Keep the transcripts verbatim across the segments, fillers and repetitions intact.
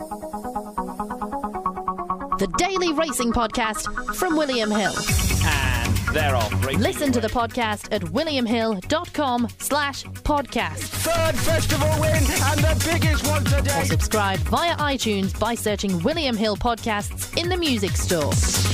The Daily Racing Podcast from William Hill. And they're off. Racing Listen to away. the podcast at williamhill.com slash podcast. Third festival win and the biggest one today. Or subscribe via iTunes by searching William Hill Podcasts in the music store.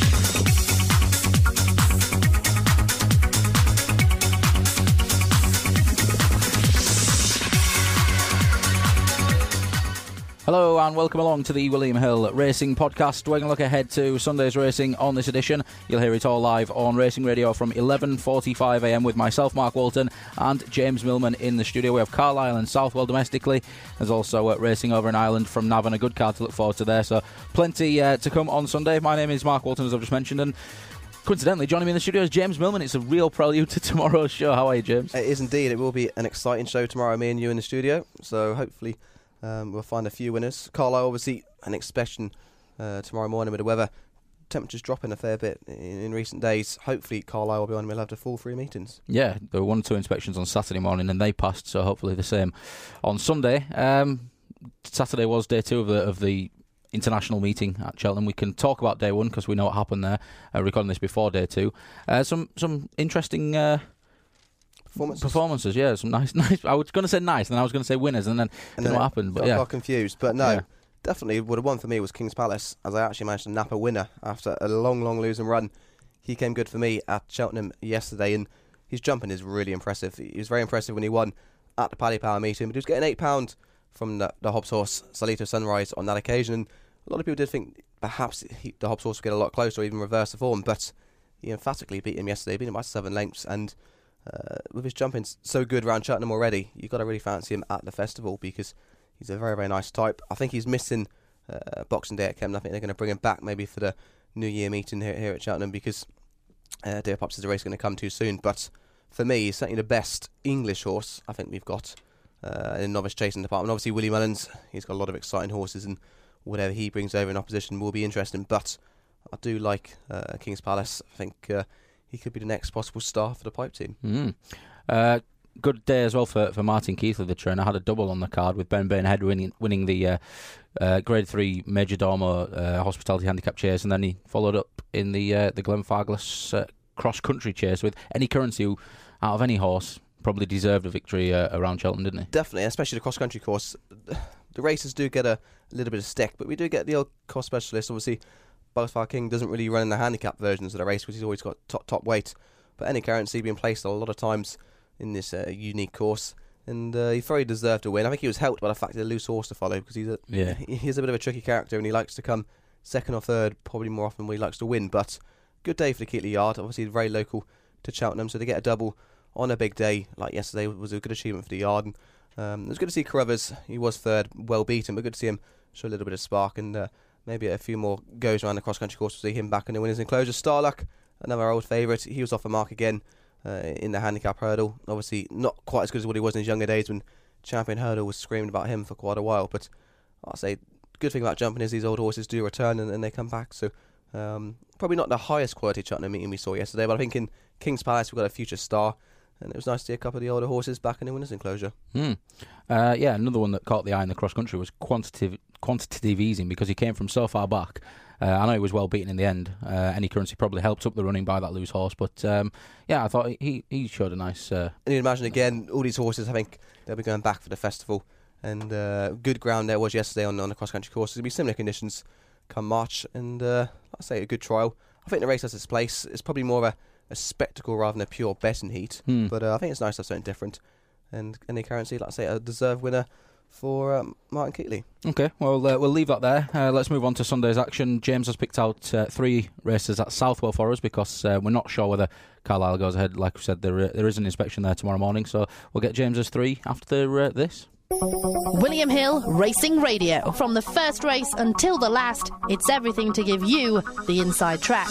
Hello and welcome along to the William Hill Racing Podcast. We're going to look ahead to Sunday's racing on this edition. You'll hear it all live on Racing Radio from eleven forty-five a m with myself, Mark Walton, and James Millman in the studio. We have Carlisle and Southwell domestically. There's also uh, racing over in Ireland from Navan, a good card to look forward to there. So plenty uh, to come on Sunday. My name is Mark Walton, as I've just mentioned, and coincidentally, joining me in the studio is James Millman. It's a real prelude to tomorrow's show. How are you, James? It is indeed. It will be an exciting show tomorrow, me and you in the studio. So hopefully um, we'll find a few winners. Carlisle, obviously, an inspection uh, tomorrow morning with the weather. Temperatures dropping a fair bit in, in recent days. Hopefully Carlisle will be on. We'll have the full three meetings. Yeah, there were one or two inspections on Saturday morning and they passed, so hopefully the same on Sunday. Um, Saturday was day two of the of the international meeting at Cheltenham. We can talk about day one because we know what happened there. Uh, recording this before day two. Uh, some some interesting uh, Performances. performances. Yeah, some nice nice. I was going to say nice, and then I was going to say winners, and then And didn't know then what happened. But got, yeah, got confused. But no, Yeah. definitely what the one for me was King's Palace, as I actually managed to nap a winner after a long, long losing run. He came good for me at Cheltenham yesterday, and his jumping is really impressive. He was very impressive when he won at the Paddy Power meeting, but he was getting eight pounds from the, the Hobbs horse, Salito Sunrise, on that occasion. And a lot of people did think perhaps he, the Hobbs horse would get a lot closer or even reverse the form, but he emphatically beat him yesterday, beat him by seven lengths, and uh, with his jumping so good around Cheltenham already, you've got to really fancy him at the festival because he's a very, very nice type. I think he's missing uh, Boxing Day at Kempton. I think they're going to bring him back maybe for the New Year meeting here, here at Cheltenham because uh, Dear Pops is the race going to come too soon. But for me, he's certainly the best English horse I think we've got uh, in the novice chasing department. Obviously, Willie Mullins, he's got a lot of exciting horses, and whatever he brings over in opposition will be interesting. But I do like uh, King's Palace. I think uh, he could be the next possible star for the pipe team. Mm. Uh, good day as well for, for Martin Keithley, the trainer. Had a double on the card with Ben Bainhead winning winning the uh, uh, Grade Three Major Domo uh, Hospitality Handicap Chase, and then he followed up in the uh, the Glenfarclas uh, cross country chase with Any Currency, who out of any horse probably deserved a victory uh, around Cheltenham, didn't he? Definitely, especially the cross country course. The races do get a little bit of stick, but we do get the old course specialist. Obviously, Butterfly King doesn't really run in the handicap versions of the race because he's always got top top weight. But Any Currency being placed a lot of times in this uh, unique course, and uh, he very deserved to win. I think he was helped by the fact that a loose horse to follow because he's a Yeah. he's a bit of a tricky character and he likes to come second or third, probably more often when he likes to win. But good day for the Keighley Yard. Obviously, very local to Cheltenham, so to get a double on a big day like yesterday was a good achievement for the yard. And, um, it was good to see Carruthers. He was third, well beaten, but good to see him show a little bit of spark and uh, maybe a few more goes around the cross country course to see him back in the winners' enclosure. Starluck, another old favourite. He was off the mark again uh, in the handicap hurdle. Obviously, not quite as good as what he was in his younger days when Champion Hurdle was screaming about him for quite a while. But I'll say, good thing about jumping is these old horses do return and, and they come back. So um, probably not the highest quality Cheltenham meeting we saw yesterday, but I think in King's Palace we've got a future star. And it was nice to see a couple of the older horses back in the winners' enclosure. Mm. Uh, yeah, another one that caught the eye in the cross country was quantitative quantitative easing because he came from so far back. Uh, I know he was well beaten in the end. Uh, Any Currency probably helped up the running by that loose horse, but um, yeah, I thought he he showed a nice. Uh, and you imagine again, all these horses, I think they'll be going back for the festival, and uh, good ground there was yesterday on on the cross country course. It'll be similar conditions come March, and uh, I say a good trial. I think the race has its place. It's probably more of a a spectacle rather than a pure betting heat. Hmm. But uh, I think it's nice to have something different. And Any Currency, like I say, a deserved winner for um, Martin Keighley. Okay, well, uh, we'll leave that there. Uh, let's move on to Sunday's action. James has picked out uh, three races at Southwell for us because uh, we're not sure whether Carlisle goes ahead. Like we said, there uh, there is an inspection there tomorrow morning, so we'll get James's three after uh, this. William Hill Racing Radio. From the first race until the last, it's everything to give you the inside track.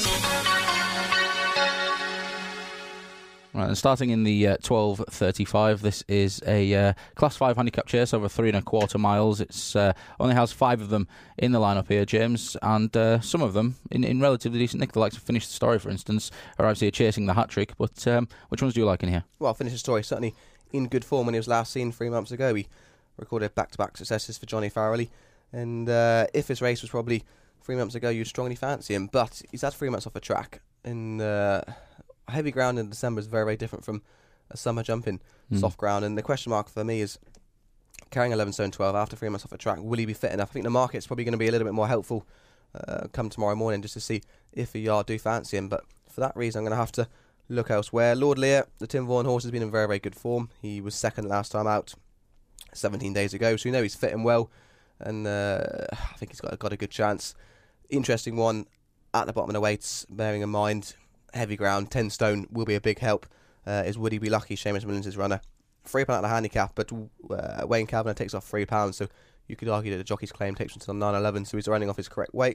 Right, and starting in the uh, twelve thirty-five, this is a uh, Class five handicap chase over three and a quarter miles. It's uh, only has five of them in the lineup here, James, and uh, some of them in, in relatively decent nick. The likes of Finish the Story, for instance, are obviously chasing the hat-trick, but um, which ones do you like in here? Well, Finish the Story, certainly in good form when he was last seen three months ago. He recorded back-to-back successes for Johnny Farrelly And uh, if his race was probably three months ago, you'd strongly fancy him. But he's had three months off a track. And uh, heavy ground in December is very, very different from a summer jumping mm. soft ground. And the question mark for me is carrying eleven stone twelve after three months off a track. Will he be fit enough? I think the market's probably going to be a little bit more helpful uh, come tomorrow morning just to see if a yard do fancy him. But for that reason, I'm going to have to look elsewhere. Lord Lear, the Tim Vaughan horse, has been in very, very good form. He was second last time out seventeen days ago, so you know he's fitting well, and uh, I think he's got, got a good chance. Interesting one at the bottom of the weights, bearing in mind heavy ground, ten stone will be a big help, uh, is Would He Be Lucky, Seamus Mullins' runner. Three pound at the handicap, but uh, Wayne Kavanagh takes off three pounds, so you could argue that the jockey's claim takes him to nine eleven, so he's running off his correct weight.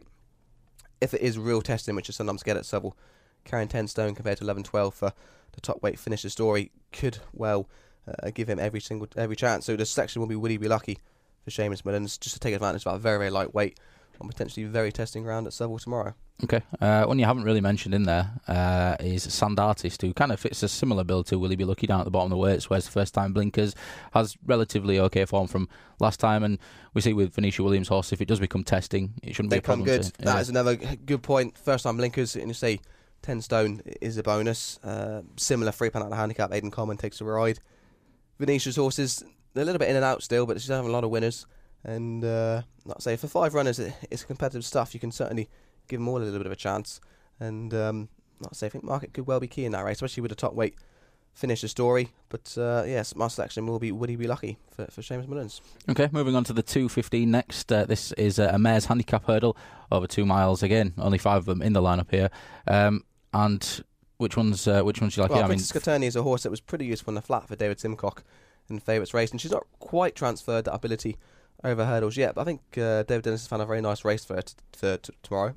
If it is real testing, which is sometimes get at Seville, carrying ten stone compared to eleven twelve for the top weight finisher story could well uh, give him every single every chance. So the selection will be Would He Be Lucky for Seamus Mullins, just to take advantage of that very, very light weight on potentially very testing ground at Seville tomorrow. Okay. Uh, one you haven't really mentioned in there uh, is Sand Artist, who kind of fits a similar bill to Will He Be Lucky down at the bottom of the weights, whereas the first time blinkers, has relatively okay form from last time, and we see with Venetia Williams' horse, if it does become testing, it shouldn't they be a problem. Good. To, that yeah. is another good point. First time blinkers, and you say ten stone is a bonus. Uh, similar three pound at the handicap, Aidan Coleman takes a ride. Venetia's horses, they're a little bit in and out still, but she's having a lot of winners. And uh, like I say, for five runners, it, it's competitive stuff. You can certainly give them all a little bit of a chance. And um, like I say, I think market could well be key in that race, especially with the top weight finisher story. But uh, yes, my selection will be Would He Be Lucky for, for Seamus Mullins. Okay, moving on to the two fifteen next. Uh, this is a mare's handicap hurdle over two miles. Again, only five of them in the lineup here. Um, and which ones? Uh, which ones do you like? Well, here? Princess I mean, Catani is a horse that was pretty useful in the flat for David Simcock in the favourites race, and she's not quite transferred that ability over hurdles yet. But I think uh, David Dennis has found a very nice race for her t- for t- tomorrow.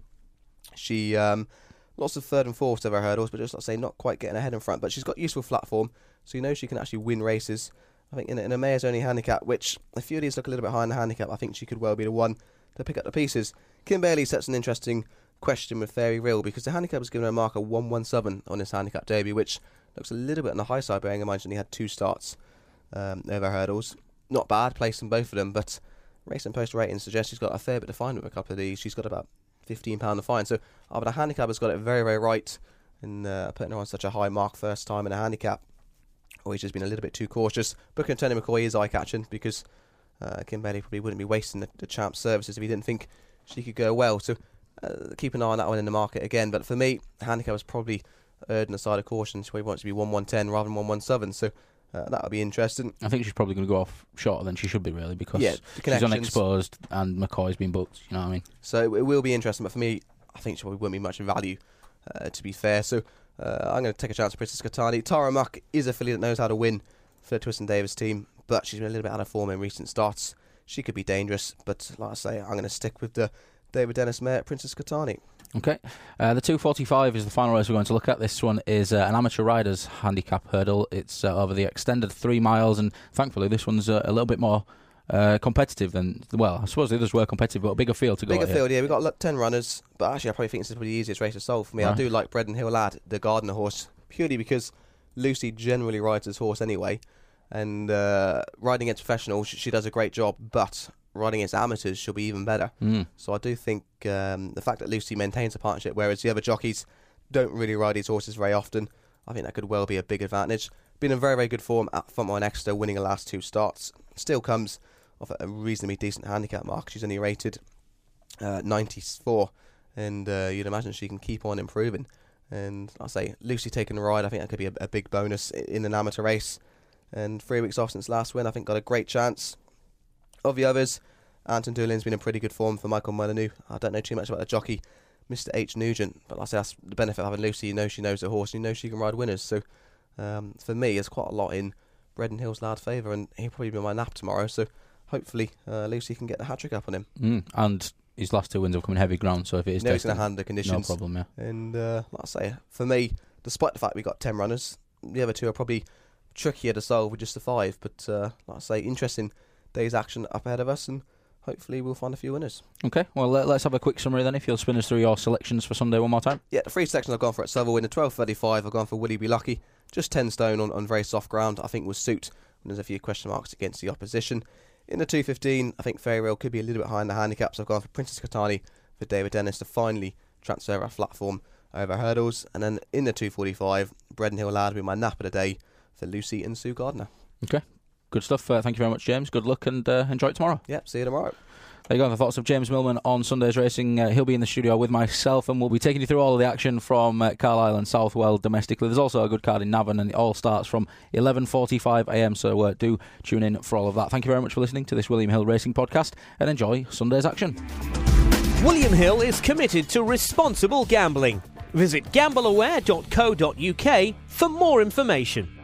She um, lots of third and fourth over hurdles, but just like I say, not quite getting ahead in front. But she's got useful flat form, so you know she can actually win races. I think in, in a mare's only handicap, which a few of these look a little bit high in the handicap, I think she could well be the one to pick up the pieces. Kim Bailey sets an interesting question with Fairy Real, because the handicap has given her a marker one one seven on his handicap debut, which looks a little bit on the high side, bearing in mind she only had two starts um, over hurdles. Not bad place in both of them, but Racing Post ratings suggest she's got a fair bit to find with a couple of these. She's got about fifteen pounds to find, so uh, but the handicap has got it very, very right, and uh, putting her on such a high mark first time in a handicap, or he's just been a little bit too cautious. Booker and Tony McCoy is eye-catching, because uh, Kim Bailey probably wouldn't be wasting the, the champ's services if he didn't think she could go well. So uh, keep an eye on that one in the market again. But for me, the handicap is probably erred on the side of caution. She wants to be one one ten rather than one one seven. So uh, that would be interesting. I think she's probably going to go off shorter than she should be, really, because yeah, she's unexposed and McCoy's been booked. You know what I mean? So it will be interesting. But for me, I think she probably wouldn't be much value, uh, to be fair. So uh, I'm going to take a chance on Princess Catani. Tara Muck is a filly that knows how to win for the Twiston Davis team, but she's been a little bit out of form in recent starts. She could be dangerous, but like I say, I'm going to stick with the David Dennis mare, Princess Catani. Okay, uh, the two forty-five is the final race we're going to look at. This one is uh, an amateur rider's handicap hurdle. It's uh, over the extended three miles, and thankfully this one's uh, a little bit more uh, competitive than, well, I suppose the others were competitive, but a bigger field to go Bigger at field, here. yeah. We've got ten runners, but actually I probably think this is probably the easiest race to solve for me. Right. I do like Bredon Hill Lad, the Gardner horse, purely because Lucy generally rides his horse anyway, and uh, riding against professionals, she, she does a great job, but riding against amateurs she'll be even better. Mm. So I do think um, the fact that Lucy maintains a partnership, whereas the other jockeys don't really ride these horses very often, I think that could well be a big advantage. Been in very, very good form at Frontline Exeter, winning the last two starts. Still comes off a reasonably decent handicap mark. She's only rated uh, ninety-four, and uh, you'd imagine she can keep on improving. And I say Lucy taking a ride, I think that could be a, a big bonus in an amateur race. And three weeks off since last win, I think got a great chance. Of the others, Anton Doolin's been in pretty good form for Michael Molyneux. I don't know too much about the jockey, Mister H. Nugent, but like I say, that's the benefit of having Lucy. You know she knows the horse, you know she can ride winners. So um, for me, there's quite a lot in Bredon Hill's Lad favour, and he'll probably be on my nap tomorrow. So hopefully uh, Lucy can get the hat trick up on him. Mm. And his last two wins have come in heavy ground, so if it is no, he's testing, going to handle the conditions. No problem, yeah. And uh, like I say, for me, despite the fact we got ten runners, the other two are probably trickier to solve with just the five. But uh, like I say, interesting day's action up ahead of us, and hopefully we'll find a few winners. Okay, well, let, let's have a quick summary then, if you'll spin us through your selections for Sunday one more time. Yeah, the three selections I've gone for at Seville. In the twelve thirty-five, I've gone for Would He Be Lucky. Just ten stone on, on very soft ground, I think will suit when there's a few question marks against the opposition. In the two fifteen, I think Fairy Rail could be a little bit high in the handicap, so I've gone for Princess Katani for David Dennis to finally transfer a flat form over hurdles. And then in the two forty-five, Bread and Hill Lad will be my nap of the day for Lucy and Sue Gardner. Okay, good stuff. Uh, thank you very much, James. Good luck and uh, enjoy it tomorrow. Yep, see you tomorrow. There you go, the thoughts of James Millman on Sunday's Racing. Uh, he'll be in the studio with myself and we'll be taking you through all of the action from uh, Carlisle and Southwell domestically. There's also a good card in Navan and it all starts from eleven forty-five a m, so uh, do tune in for all of that. Thank you very much for listening to this William Hill Racing podcast and enjoy Sunday's action. William Hill is committed to responsible gambling. Visit gamble aware dot co dot uk for more information.